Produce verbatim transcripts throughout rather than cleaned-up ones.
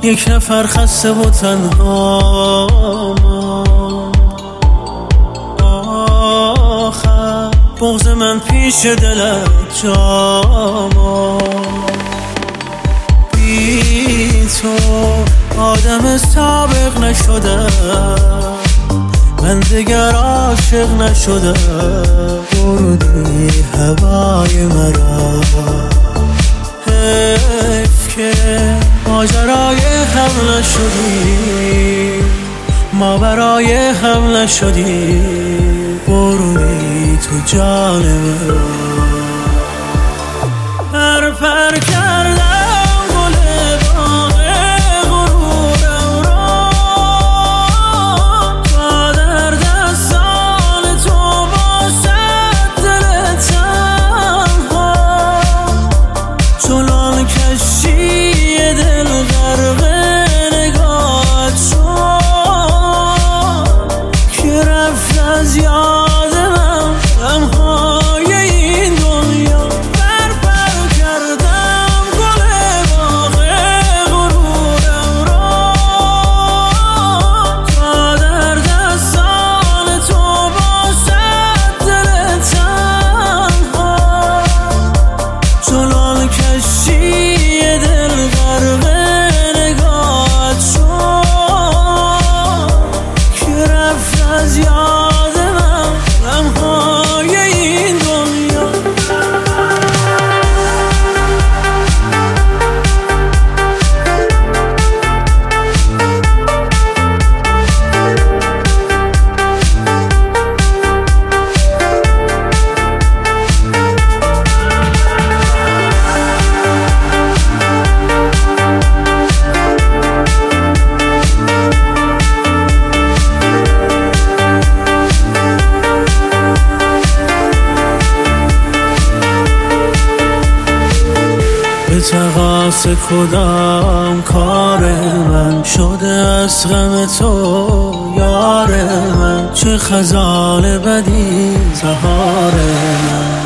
یک نفر خسته و تنها آخر بغض من پیش دلت جاما بی تو آدم سابق نشده من دیگر عاشق نشده بردی هوای مرا حیف که ماجرای هم نشدی ما برای هم نشدی بردی تو جان مرا پر پر کردم گل باغ غرورم را تا در دستان تو باشد دل تنها چنان کشتی دل غرق نگاهت شد که رفت از یاد به تقاص کدام کار من شده از غم تو یار من چه خزان بدی زهار من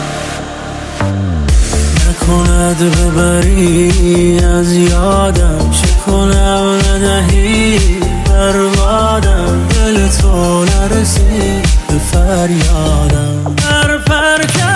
نکند ببری از یادم چه کنم ندهی بربادم دل تو نرسید به فریادم پر پر